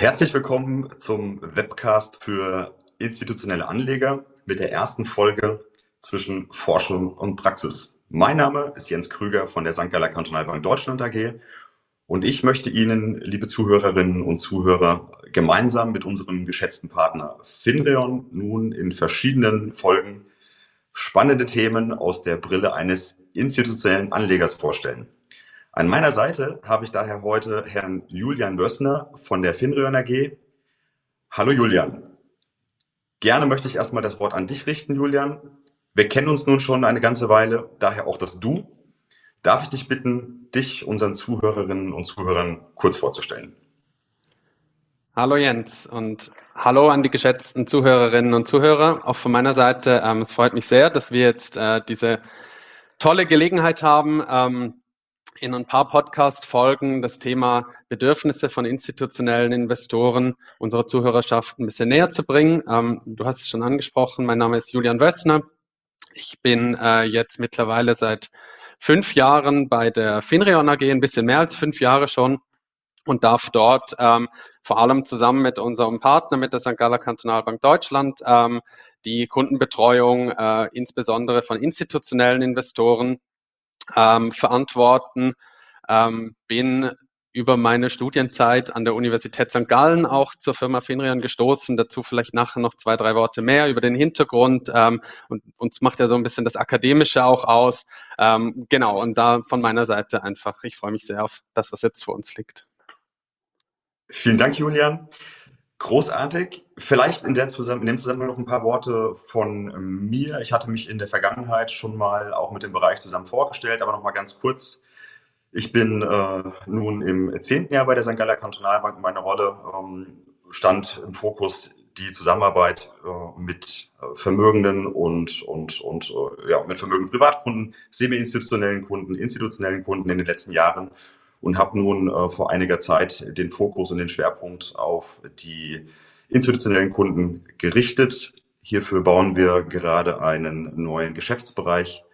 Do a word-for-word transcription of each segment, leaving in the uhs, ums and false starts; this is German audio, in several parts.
Herzlich willkommen zum Webcast für institutionelle Anleger mit der ersten Folge zwischen Forschung und Praxis. Mein Name ist Jens Krüger von der Sankt Galler Kantonalbank Deutschland A G und ich möchte Ihnen, liebe Zuhörerinnen und Zuhörer, gemeinsam mit unserem geschätzten Partner Finreon nun in verschiedenen Folgen spannende Themen aus der Brille eines institutionellen Anlegers vorstellen. An meiner Seite habe ich daher heute Herrn Julian Wössner von der Finreon A G. Hallo Julian. Gerne möchte ich erstmal das Wort an dich richten, Julian. Wir kennen uns nun schon eine ganze Weile, daher auch das Du. Darf ich dich bitten, dich unseren Zuhörerinnen und Zuhörern kurz vorzustellen? Hallo Jens und hallo an die geschätzten Zuhörerinnen und Zuhörer. Auch von meiner Seite, ähm, es freut mich sehr, dass wir jetzt äh, diese tolle Gelegenheit haben, ähm, in ein paar Podcast-Folgen das Thema Bedürfnisse von institutionellen Investoren unserer Zuhörerschaft ein bisschen näher zu bringen. Ähm, du hast es schon angesprochen, mein Name ist Julian Wössner. Ich bin äh, jetzt mittlerweile seit fünf Jahren bei der Finreon A G, ein bisschen mehr als fünf Jahre schon, und darf dort ähm, vor allem zusammen mit unserem Partner, mit der Sankt Galler Kantonalbank Deutschland, ähm, die Kundenbetreuung äh, insbesondere von institutionellen Investoren ähm, verantworten. Ähm, bin über meine Studienzeit an der Universität Sankt Gallen auch zur Firma Finreon gestoßen. Dazu vielleicht nachher noch zwei, drei Worte mehr über den Hintergrund. Ähm, und uns macht ja so ein bisschen das Akademische auch aus. Ähm, genau, und da von meiner Seite einfach, ich freue mich sehr auf das, was jetzt vor uns liegt. Vielen Dank, Julian. Großartig. Vielleicht in, der Zusammen- in dem Zusammenhang noch ein paar Worte von ähm, mir. Ich hatte mich in der Vergangenheit schon mal auch mit dem Bereich zusammen vorgestellt, aber noch mal ganz kurz. Ich bin äh, nun im zehnten Jahr bei der Sankt Galler Kantonalbank. Meine Rolle ähm, stand im Fokus die Zusammenarbeit äh, mit äh, vermögenden und, und, und äh, ja, mit vermögenden Privatkunden, semi-institutionellen Kunden, institutionellen Kunden in den letzten Jahren und habe nun äh, vor einiger Zeit den Fokus und den Schwerpunkt auf die institutionellen Kunden gerichtet. Hierfür bauen wir gerade einen neuen Geschäftsbereich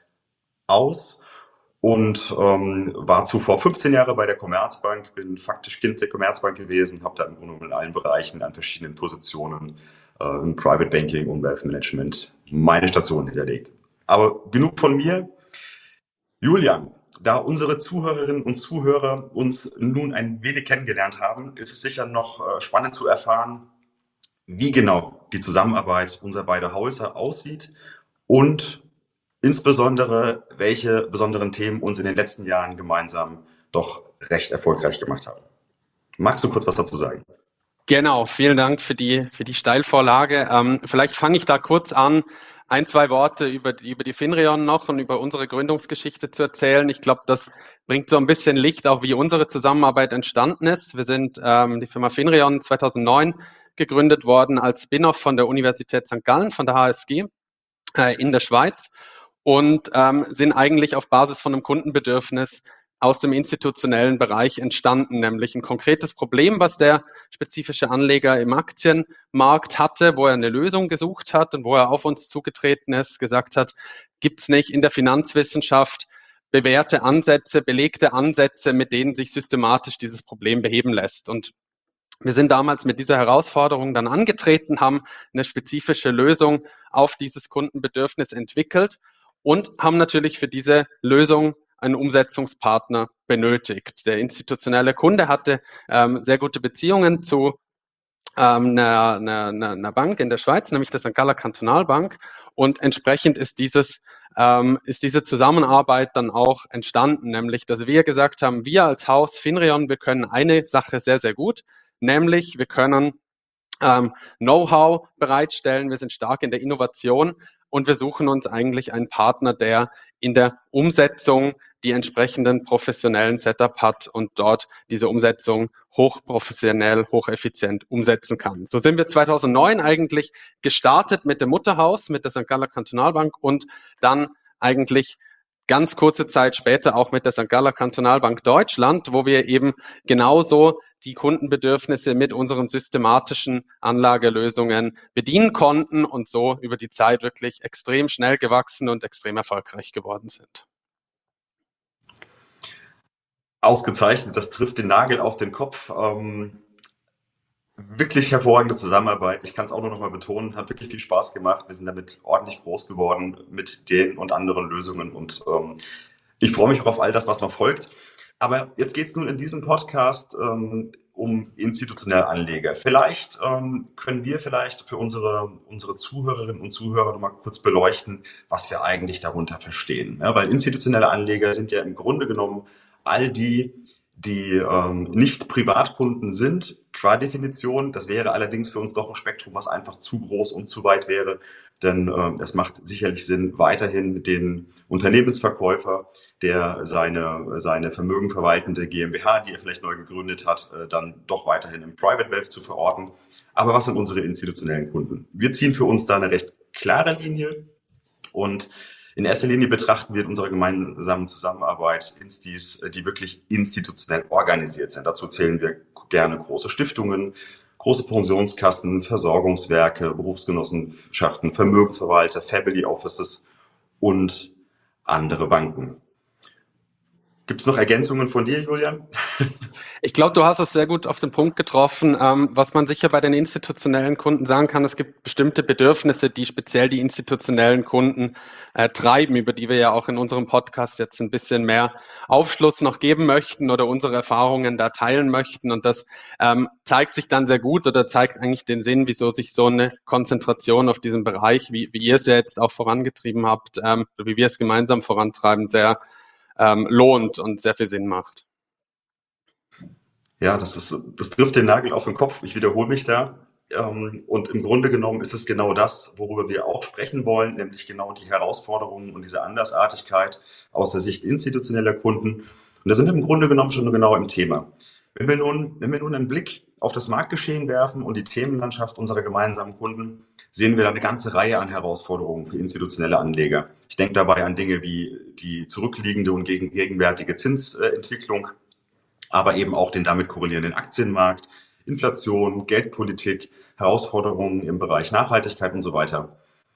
aus und ähm, war zuvor fünfzehn Jahre bei der Commerzbank, bin faktisch Kind der Commerzbank gewesen, habe da im Grunde genommen in allen Bereichen an verschiedenen Positionen äh, im Private Banking und Wealth Management meine Station hinterlegt. Aber genug von mir. Julian, da unsere Zuhörerinnen und Zuhörer uns nun ein wenig kennengelernt haben, ist es sicher noch äh, spannend zu erfahren, wie genau die Zusammenarbeit unserer beiden Häuser aussieht und insbesondere, welche besonderen Themen uns in den letzten Jahren gemeinsam doch recht erfolgreich gemacht haben. Magst du kurz was dazu sagen? Genau, vielen Dank für die, für die Steilvorlage. Ähm, vielleicht fange ich da kurz an, ein, zwei Worte über die, über die Finreon noch und über unsere Gründungsgeschichte zu erzählen. Ich glaube, das bringt so ein bisschen Licht auch, wie unsere Zusammenarbeit entstanden ist. Wir sind ähm, die Firma Finreon zweitausendneun gegründet worden als Spin-off von der Universität Sankt Gallen, von der H S G äh, in der Schweiz und ähm, sind eigentlich auf Basis von einem Kundenbedürfnis aus dem institutionellen Bereich entstanden, nämlich ein konkretes Problem, was der spezifische Anleger im Aktienmarkt hatte, wo er eine Lösung gesucht hat und wo er auf uns zugetreten ist, gesagt hat, gibt's nicht in der Finanzwissenschaft bewährte Ansätze, belegte Ansätze, mit denen sich systematisch dieses Problem beheben lässt. Und wir sind damals mit dieser Herausforderung dann angetreten, haben eine spezifische Lösung auf dieses Kundenbedürfnis entwickelt und haben natürlich für diese Lösung einen Umsetzungspartner benötigt. Der institutionelle Kunde hatte ähm, sehr gute Beziehungen zu ähm, einer, einer, einer Bank in der Schweiz, nämlich der Sankt Galler Kantonalbank. Und entsprechend ist dieses ähm, ist diese Zusammenarbeit dann auch entstanden, nämlich, dass wir gesagt haben, wir als Haus Finreon, wir können eine Sache sehr, sehr gut, nämlich wir können ähm, Know-how bereitstellen, wir sind stark in der Innovation und wir suchen uns eigentlich einen Partner, der in der Umsetzung die entsprechenden professionellen Setup hat und dort diese Umsetzung hochprofessionell, hocheffizient umsetzen kann. So sind wir zweitausendneun eigentlich gestartet mit dem Mutterhaus, mit der Sankt Galler Kantonalbank und dann eigentlich ganz kurze Zeit später auch mit der Sankt Galler Kantonalbank Deutschland, wo wir eben genauso die Kundenbedürfnisse mit unseren systematischen Anlagelösungen bedienen konnten und so über die Zeit wirklich extrem schnell gewachsen und extrem erfolgreich geworden sind. Ausgezeichnet, das trifft den Nagel auf den Kopf. Ähm, Wirklich hervorragende Zusammenarbeit. Ich kann es auch nur noch mal betonen, hat wirklich viel Spaß gemacht. Wir sind damit ordentlich groß geworden mit den und anderen Lösungen und ähm, ich freue mich auch auf all das, was noch folgt. Aber jetzt geht es nun in diesem Podcast ähm, um institutionelle Anleger. Vielleicht ähm, können wir vielleicht für unsere, unsere Zuhörerinnen und Zuhörer noch mal kurz beleuchten, was wir eigentlich darunter verstehen. Ja, weil institutionelle Anleger sind ja im Grunde genommen all die, die ähm, nicht Privatkunden sind, qua Definition. Das wäre allerdings für uns doch ein Spektrum, was einfach zu groß und zu weit wäre. Denn äh, es macht sicherlich Sinn, weiterhin den Unternehmensverkäufer, der seine, seine vermögenverwaltende GmbH, die er vielleicht neu gegründet hat, äh, dann doch weiterhin im Private Wealth zu verorten. Aber was sind unsere institutionellen Kunden? Wir ziehen für uns da eine recht klare Linie und in erster Linie betrachten wir in unserer gemeinsamen Zusammenarbeit Instis, die wirklich institutionell organisiert sind. Dazu zählen wir gerne große Stiftungen, große Pensionskassen, Versorgungswerke, Berufsgenossenschaften, Vermögensverwalter, Family Offices und andere Banken. Gibt es noch Ergänzungen von dir, Julian? Ich glaube, du hast es sehr gut auf den Punkt getroffen. Ähm, was man sicher bei den institutionellen Kunden sagen kann, es gibt bestimmte Bedürfnisse, die speziell die institutionellen Kunden äh, treiben, über die wir ja auch in unserem Podcast jetzt ein bisschen mehr Aufschluss noch geben möchten oder unsere Erfahrungen da teilen möchten. Und das ähm, zeigt sich dann sehr gut oder zeigt eigentlich den Sinn, wieso sich so eine Konzentration auf diesen Bereich, wie, wie ihr es ja jetzt auch vorangetrieben habt, ähm, wie wir es gemeinsam vorantreiben, sehr ähm, lohnt und sehr viel Sinn macht. Ja, das ist, das trifft den Nagel auf den Kopf. Ich wiederhole mich da. Und im Grunde genommen ist es genau das, worüber wir auch sprechen wollen, nämlich genau die Herausforderungen und diese Andersartigkeit aus der Sicht institutioneller Kunden. Und da sind wir im Grunde genommen schon genau im Thema. Wenn wir nun, wenn wir nun einen Blick auf das Marktgeschehen werfen und die Themenlandschaft unserer gemeinsamen Kunden, sehen wir da eine ganze Reihe an Herausforderungen für institutionelle Anleger. Ich denke dabei an Dinge wie die zurückliegende und gegenwärtige Zinsentwicklung, aber eben auch den damit korrelierenden Aktienmarkt, Inflation, Geldpolitik, Herausforderungen im Bereich Nachhaltigkeit und so weiter.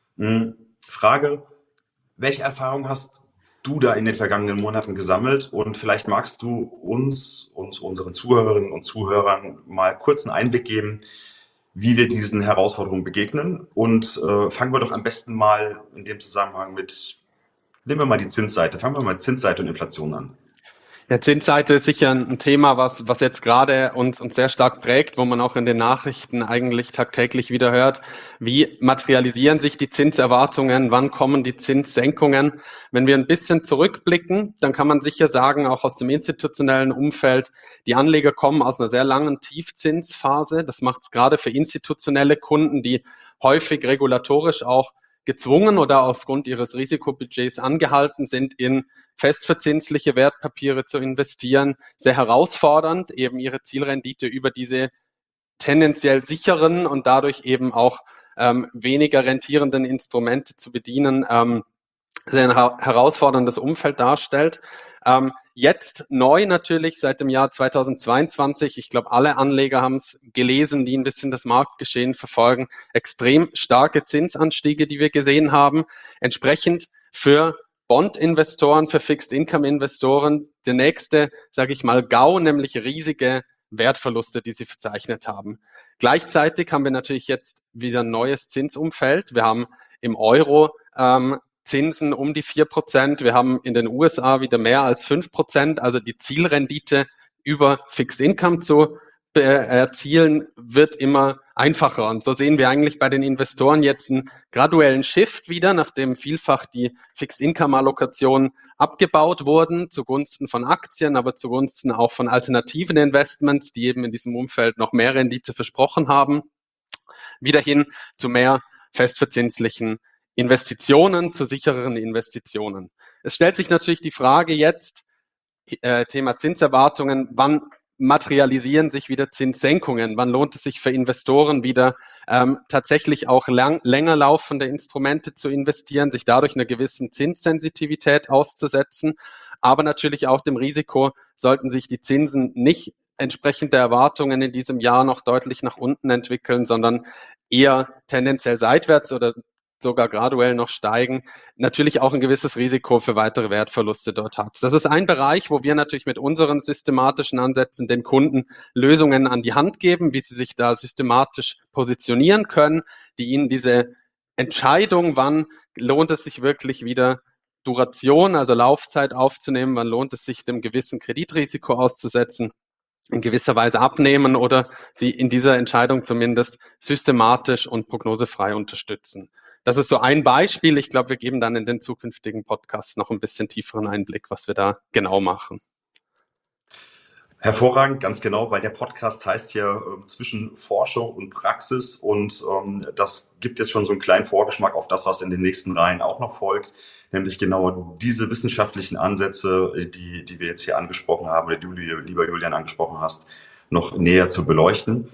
Frage, welche Erfahrung hast du da in den vergangenen Monaten gesammelt? Und vielleicht magst du uns und unseren Zuhörerinnen und Zuhörern mal kurz einen Einblick geben, wie wir diesen Herausforderungen begegnen. Und äh, fangen wir doch am besten mal in dem Zusammenhang mit, nehmen wir mal die Zinsseite, fangen wir mal mit Zinsseite und Inflation an. Ja, Zinsseite ist sicher ein Thema, was, was jetzt gerade uns, uns sehr stark prägt, wo man auch in den Nachrichten eigentlich tagtäglich wieder hört. Wie materialisieren sich die Zinserwartungen? Wann kommen die Zinssenkungen? Wenn wir ein bisschen zurückblicken, dann kann man sicher sagen, auch aus dem institutionellen Umfeld, die Anleger kommen aus einer sehr langen Tiefzinsphase. Das macht es gerade für institutionelle Kunden, die häufig regulatorisch auch gezwungen oder aufgrund ihres Risikobudgets angehalten sind, in festverzinsliche Wertpapiere zu investieren, sehr herausfordernd, eben ihre Zielrendite über diese tendenziell sicheren und dadurch eben auch ähm, weniger rentierenden Instrumente zu bedienen, ähm, sehr ein herausforderndes Umfeld darstellt. Ähm, jetzt neu natürlich seit dem Jahr zweitausendzweiundzwanzig, ich glaube, alle Anleger haben es gelesen, die ein bisschen das Marktgeschehen verfolgen, extrem starke Zinsanstiege, die wir gesehen haben. Entsprechend für Bond-Investoren, für Fixed-Income-Investoren der nächste, sage ich mal, GAU, nämlich riesige Wertverluste, die sie verzeichnet haben. Gleichzeitig haben wir natürlich jetzt wieder ein neues Zinsumfeld. Wir haben im Euro ähm, Zinsen um die vier Prozent. Wir haben in den U S A wieder mehr als fünf Prozent. Also die Zielrendite über Fixed Income zu erzielen, wird immer einfacher. Und so sehen wir eigentlich bei den Investoren jetzt einen graduellen Shift wieder, nachdem vielfach die Fixed-Income-Allokationen abgebaut wurden, zugunsten von Aktien, aber zugunsten auch von alternativen Investments, die eben in diesem Umfeld noch mehr Rendite versprochen haben, wieder hin zu mehr festverzinslichen Investitionen, zu sichereren Investitionen. Es stellt sich natürlich die Frage jetzt, äh, Thema Zinserwartungen, wann materialisieren sich wieder Zinssenkungen? Wann lohnt es sich für Investoren wieder ähm, tatsächlich auch lang, länger laufende Instrumente zu investieren, sich dadurch einer gewissen Zinssensitivität auszusetzen, aber natürlich auch dem Risiko, sollten sich die Zinsen nicht entsprechend der Erwartungen in diesem Jahr noch deutlich nach unten entwickeln, sondern eher tendenziell seitwärts oder sogar graduell noch steigen, natürlich auch ein gewisses Risiko für weitere Wertverluste dort hat. Das ist ein Bereich, wo wir natürlich mit unseren systematischen Ansätzen den Kunden Lösungen an die Hand geben, wie sie sich da systematisch positionieren können, die ihnen diese Entscheidung, wann lohnt es sich wirklich wieder Duration, also Laufzeit aufzunehmen, wann lohnt es sich dem gewissen Kreditrisiko auszusetzen, in gewisser Weise abnehmen oder sie in dieser Entscheidung zumindest systematisch und prognosefrei unterstützen. Das ist so ein Beispiel. Ich glaube, wir geben dann in den zukünftigen Podcasts noch ein bisschen tieferen Einblick, was wir da genau machen. Hervorragend, ganz genau, weil der Podcast heißt ja äh, zwischen Forschung und Praxis und ähm, das gibt jetzt schon so einen kleinen Vorgeschmack auf das, was in den nächsten Reihen auch noch folgt, nämlich genau diese wissenschaftlichen Ansätze, die, die wir jetzt hier angesprochen haben, oder die du, lieber Julian, angesprochen hast, noch näher zu beleuchten.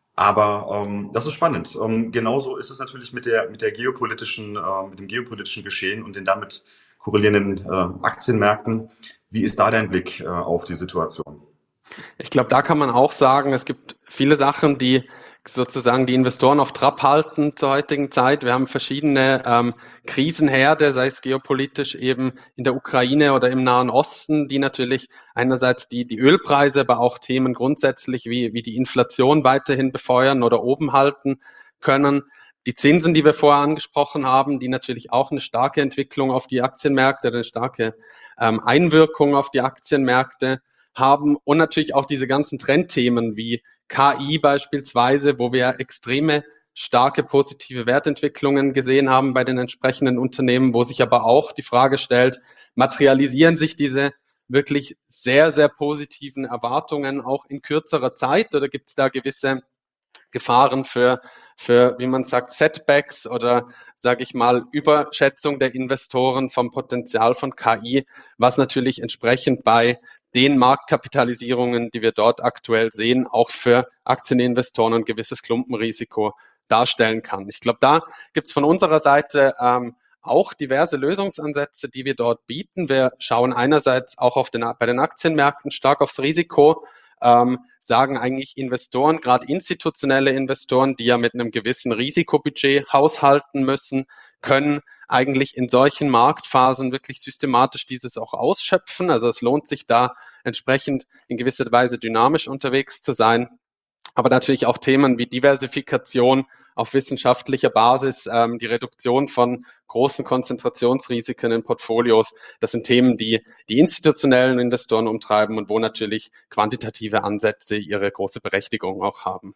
Aber ähm, das ist spannend. Ähm, genauso ist es natürlich mit der, mit der geopolitischen, äh, mit dem geopolitischen Geschehen und den damit korrelierenden äh, Aktienmärkten. Wie ist da dein Blick äh, auf die Situation? Ich glaube, da kann man auch sagen, es gibt viele Sachen, die sozusagen die Investoren auf Trab halten zur heutigen Zeit. Wir haben verschiedene ähm, Krisenherde, sei es geopolitisch eben in der Ukraine oder im Nahen Osten, die natürlich einerseits die, die Ölpreise, aber auch Themen grundsätzlich wie, wie die Inflation weiterhin befeuern oder oben halten können. Die Zinsen, die wir vorher angesprochen haben, die natürlich auch eine starke Entwicklung auf die Aktienmärkte, eine starke ähm, Einwirkung auf die Aktienmärkte haben und natürlich auch diese ganzen Trendthemen wie K I beispielsweise, wo wir extreme starke positive Wertentwicklungen gesehen haben bei den entsprechenden Unternehmen, wo sich aber auch die Frage stellt, materialisieren sich diese wirklich sehr, sehr positiven Erwartungen auch in kürzerer Zeit oder gibt es da gewisse Gefahren für, für, wie man sagt, Setbacks oder, sage ich mal, Überschätzung der Investoren vom Potenzial von K I, was natürlich entsprechend bei den Marktkapitalisierungen, die wir dort aktuell sehen, auch für Aktieninvestoren ein gewisses Klumpenrisiko darstellen kann. Ich glaube, da gibt's von unserer Seite ähm, auch diverse Lösungsansätze, die wir dort bieten. Wir schauen einerseits auch auf den, bei den Aktienmärkten stark aufs Risiko, ähm, sagen eigentlich Investoren, gerade institutionelle Investoren, die ja mit einem gewissen Risikobudget haushalten müssen, können eigentlich in solchen Marktphasen wirklich systematisch dieses auch ausschöpfen. Also es lohnt sich da entsprechend in gewisser Weise dynamisch unterwegs zu sein. Aber natürlich auch Themen wie Diversifikation auf wissenschaftlicher Basis, ähm, die Reduktion von großen Konzentrationsrisiken in Portfolios. Das sind Themen, die die institutionellen Investoren umtreiben und wo natürlich quantitative Ansätze ihre große Berechtigung auch haben.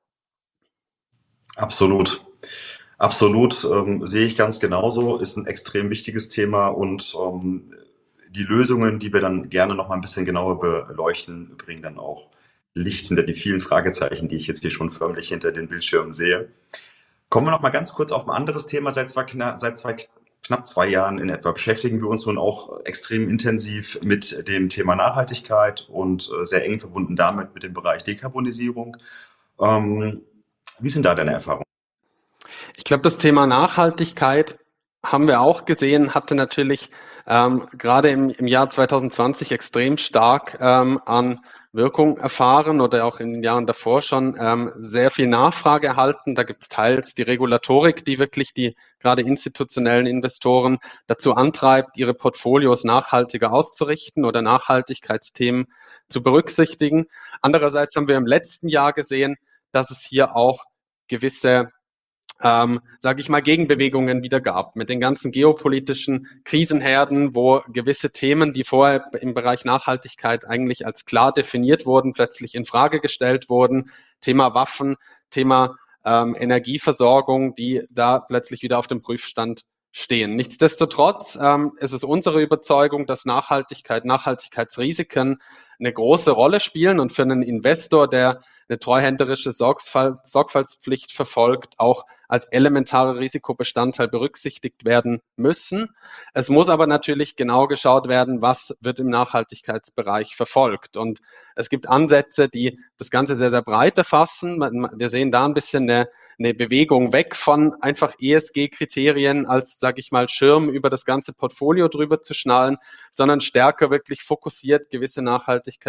Absolut. Absolut, ähm, sehe ich ganz genauso, ist ein extrem wichtiges Thema und ähm, die Lösungen, die wir dann gerne noch mal ein bisschen genauer beleuchten, bringen dann auch Licht hinter die vielen Fragezeichen, die ich jetzt hier schon förmlich hinter den Bildschirmen sehe. Kommen wir noch mal ganz kurz auf ein anderes Thema. Seit zwei, seit zwei, knapp zwei Jahren in etwa beschäftigen wir uns nun auch extrem intensiv mit dem Thema Nachhaltigkeit und äh, sehr eng verbunden damit mit dem Bereich Dekarbonisierung. Ähm, wie sind da deine Erfahrungen? Ich glaube, das Thema Nachhaltigkeit haben wir auch gesehen, hatte natürlich ähm, gerade im, im Jahr zwanzig zwanzig extrem stark ähm, an Wirkung erfahren oder auch in den Jahren davor schon ähm, sehr viel Nachfrage erhalten. Da gibt es teils die Regulatorik, die wirklich die gerade institutionellen Investoren dazu antreibt, ihre Portfolios nachhaltiger auszurichten oder Nachhaltigkeitsthemen zu berücksichtigen. Andererseits haben wir im letzten Jahr gesehen, dass es hier auch gewisse ähm, sage ich mal, Gegenbewegungen wieder gab mit den ganzen geopolitischen Krisenherden, wo gewisse Themen, die vorher im Bereich Nachhaltigkeit eigentlich als klar definiert wurden, plötzlich in Frage gestellt wurden. Thema Waffen, Thema ähm, Energieversorgung, die da plötzlich wieder auf dem Prüfstand stehen. Nichtsdestotrotz ähm, ist es unsere Überzeugung, dass Nachhaltigkeit, Nachhaltigkeitsrisiken eine große Rolle spielen und für einen Investor, der eine treuhänderische Sorgfalt, Sorgfaltspflicht verfolgt, auch als elementarer Risikobestandteil berücksichtigt werden müssen. Es muss aber natürlich genau geschaut werden, was wird im Nachhaltigkeitsbereich verfolgt. Und es gibt Ansätze, die das Ganze sehr, sehr breit erfassen. Wir sehen da ein bisschen eine, eine Bewegung weg von einfach E S G-Kriterien als, sage ich mal, Schirm über das ganze Portfolio drüber zu schnallen, sondern stärker wirklich fokussiert gewisse Nachhaltigkeitsthemen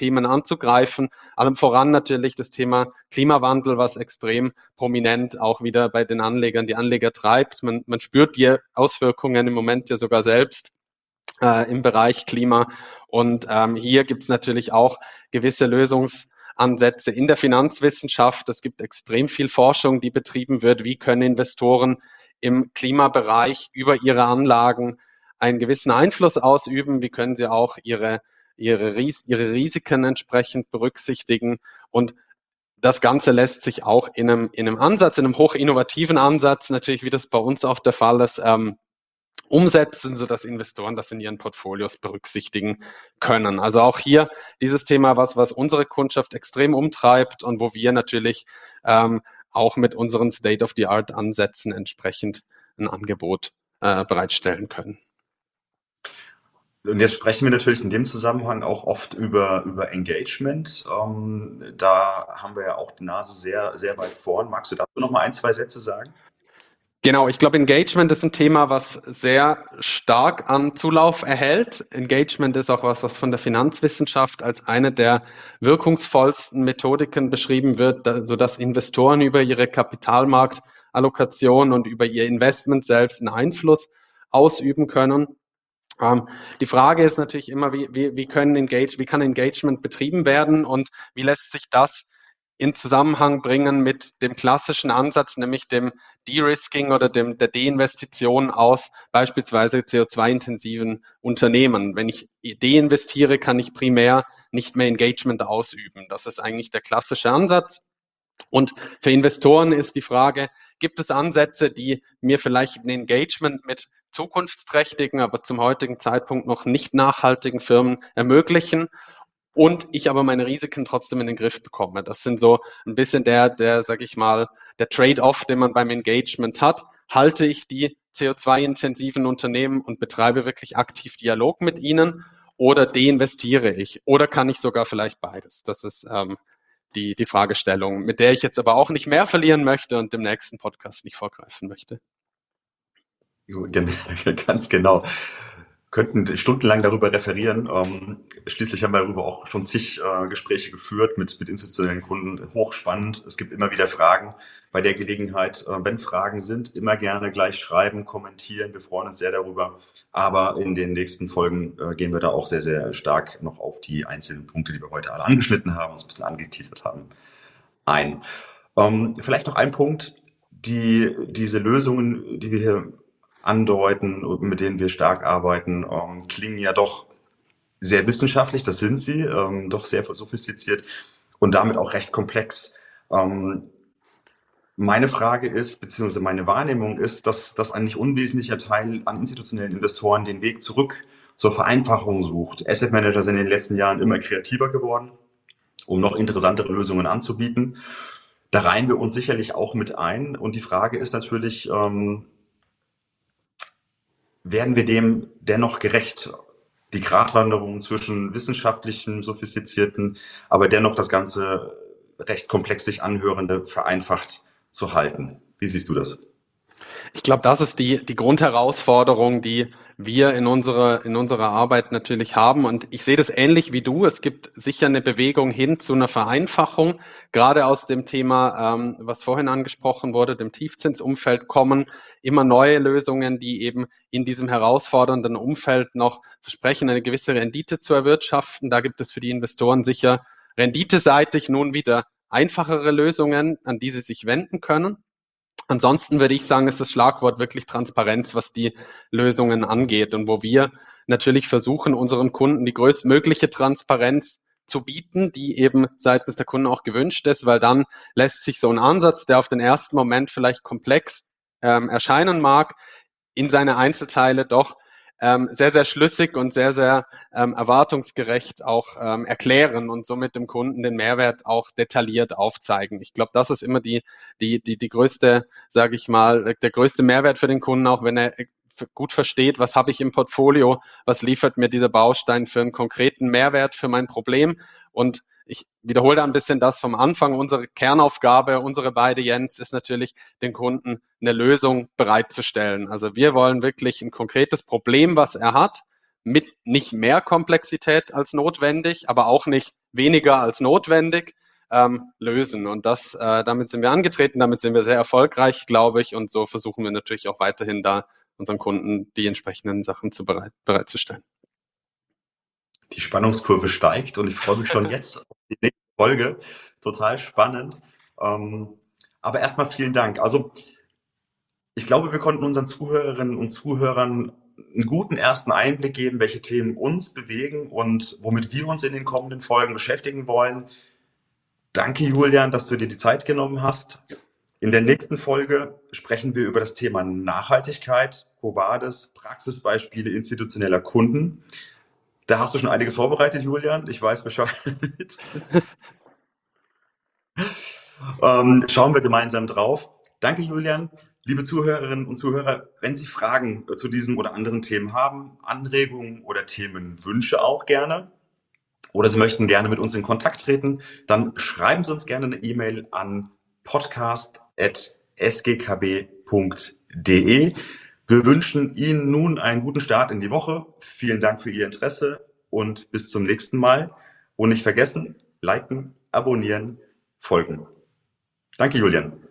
Themen anzugreifen. Allem voran natürlich das Thema Klimawandel, was extrem prominent auch wieder bei den Anlegern, die Anleger treibt. Man, man spürt die Auswirkungen im Moment ja sogar selbst äh, im Bereich Klima. Und ähm, hier gibt es natürlich auch gewisse Lösungsansätze in der Finanzwissenschaft. Es gibt extrem viel Forschung, die betrieben wird. Wie können Investoren im Klimabereich über ihre Anlagen einen gewissen Einfluss ausüben? Wie können sie auch ihre, ihre, Ris- ihre Risiken entsprechend berücksichtigen? Und das Ganze lässt sich auch in einem, in einem Ansatz, in einem hochinnovativen Ansatz, natürlich wie das bei uns auch der Fall ist, ähm, umsetzen, sodass Investoren das in ihren Portfolios berücksichtigen können. Also auch hier dieses Thema, was, was unsere Kundschaft extrem umtreibt und wo wir natürlich ähm, auch mit unseren State-of-the-Art-Ansätzen entsprechend ein Angebot äh, bereitstellen können. Und jetzt sprechen wir natürlich in dem Zusammenhang auch oft über, über Engagement. Ähm, da haben wir ja auch die Nase sehr, sehr weit vorn. Magst du dazu noch mal ein, zwei Sätze sagen? Genau, ich glaube, Engagement ist ein Thema, was sehr stark an Zulauf erhält. Engagement ist auch was, was von der Finanzwissenschaft als eine der wirkungsvollsten Methodiken beschrieben wird, da, sodass Investoren über ihre Kapitalmarktallokation und über ihr Investment selbst einen Einfluss ausüben können. Ähm, die Frage ist natürlich immer, wie, wie, wie können Engage, wie kann Engagement betrieben werden und wie lässt sich das in Zusammenhang bringen mit dem klassischen Ansatz, nämlich dem De-Risking oder dem, der Deinvestition aus beispielsweise C O zwei intensiven Unternehmen. Wenn ich deinvestiere, kann ich primär nicht mehr Engagement ausüben. Das ist eigentlich der klassische Ansatz. Und für Investoren ist die Frage, gibt es Ansätze, die mir vielleicht ein Engagement mit zukunftsträchtigen, aber zum heutigen Zeitpunkt noch nicht nachhaltigen Firmen ermöglichen? Und ich aber meine Risiken trotzdem in den Griff bekomme. Das sind so ein bisschen der, der, sag ich mal, der Trade-off, den man beim Engagement hat. Halte ich die C O zwei intensiven Unternehmen und betreibe wirklich aktiv Dialog mit ihnen oder deinvestiere ich? Oder kann ich sogar vielleicht beides? Das ist ähm, die, die Fragestellung, mit der ich jetzt aber auch nicht mehr verlieren möchte und dem nächsten Podcast nicht vorgreifen möchte. Ganz genau. Könnten stundenlang darüber referieren. Ähm, schließlich haben wir darüber auch schon zig äh, Gespräche geführt mit, mit institutionellen Kunden. Hochspannend. Es gibt immer wieder Fragen. Bei der Gelegenheit, äh, wenn Fragen sind, immer gerne gleich schreiben, kommentieren. Wir freuen uns sehr darüber. Aber in den nächsten Folgen äh, gehen wir da auch sehr, sehr stark noch auf die einzelnen Punkte, die wir heute alle angeschnitten haben, uns ein bisschen angeteasert haben, ein. Ähm, vielleicht noch ein Punkt. Die, diese Lösungen, die wir hier andeuten, mit denen wir stark arbeiten, ähm, klingen ja doch sehr wissenschaftlich, das sind sie, ähm, doch sehr sophistiziert und damit auch recht komplex. Ähm, meine Frage ist, beziehungsweise meine Wahrnehmung ist, dass, dass ein nicht unwesentlicher Teil an institutionellen Investoren den Weg zurück zur Vereinfachung sucht. Asset Manager sind in den letzten Jahren immer kreativer geworden, um noch interessantere Lösungen anzubieten. Da reihen wir uns sicherlich auch mit ein. Und die Frage ist natürlich, ähm, werden wir dem dennoch gerecht? Die Gratwanderung zwischen wissenschaftlichen, sophistizierten, aber dennoch das Ganze recht komplex sich anhörende vereinfacht zu halten. Wie siehst du das? Ich glaube, das ist die, die Grundherausforderung, die wir in unserer, in unserer Arbeit natürlich haben. Und ich sehe das ähnlich wie du. Es gibt sicher eine Bewegung hin zu einer Vereinfachung. Gerade aus dem Thema, ähm, was vorhin angesprochen wurde, dem Tiefzinsumfeld kommen immer neue Lösungen, die eben in diesem herausfordernden Umfeld noch versprechen, eine gewisse Rendite zu erwirtschaften. Da gibt es für die Investoren sicher renditeseitig nun wieder einfachere Lösungen, an die sie sich wenden können. Ansonsten würde ich sagen, ist das Schlagwort wirklich Transparenz, was die Lösungen angeht und wo wir natürlich versuchen, unseren Kunden die größtmögliche Transparenz zu bieten, die eben seitens der Kunden auch gewünscht ist, weil dann lässt sich so ein Ansatz, der auf den ersten Moment vielleicht komplex ähm, erscheinen mag, in seine Einzelteile doch ähm, sehr, sehr schlüssig und sehr, sehr ähm, erwartungsgerecht auch ähm, erklären und somit dem Kunden den Mehrwert auch detailliert aufzeigen. Ich glaube, das ist immer die, die, die, die größte, sage ich mal, der größte Mehrwert für den Kunden, auch wenn er gut versteht, was habe ich im Portfolio, was liefert mir dieser Baustein für einen konkreten Mehrwert für mein Problem. Und ich wiederhole da ein bisschen das vom Anfang. Unsere Kernaufgabe, unsere beide Jens, ist natürlich, den Kunden eine Lösung bereitzustellen. Also wir wollen wirklich ein konkretes Problem, was er hat, mit nicht mehr Komplexität als notwendig, aber auch nicht weniger als notwendig ähm, lösen. Und das, äh, damit sind wir angetreten, damit sind wir sehr erfolgreich, glaube ich. Und so versuchen wir natürlich auch weiterhin da unseren Kunden die entsprechenden Sachen zu bereit, bereitzustellen. Die Spannungskurve steigt und ich freue mich schon jetzt auf die nächste Folge. Total spannend. Ähm, aber erstmal vielen Dank. Also ich glaube, wir konnten unseren Zuhörerinnen und Zuhörern einen guten ersten Einblick geben, welche Themen uns bewegen und womit wir uns in den kommenden Folgen beschäftigen wollen. Danke, Julian, dass du dir die Zeit genommen hast. In der nächsten Folge sprechen wir über das Thema Nachhaltigkeit, Quo Vadis, Praxisbeispiele institutioneller Kunden. Da hast du schon einiges vorbereitet, Julian. Ich weiß Bescheid. ähm, schauen wir gemeinsam drauf. Danke, Julian. Liebe Zuhörerinnen und Zuhörer, wenn Sie Fragen zu diesem oder anderen Themen haben, Anregungen oder Themenwünsche auch gerne, oder Sie möchten gerne mit uns in Kontakt treten, dann schreiben Sie uns gerne eine E-Mail an podcast at s g k b punkt d e. Wir wünschen Ihnen nun einen guten Start in die Woche. Vielen Dank für Ihr Interesse und bis zum nächsten Mal. Und nicht vergessen, liken, abonnieren, folgen. Danke, Julian.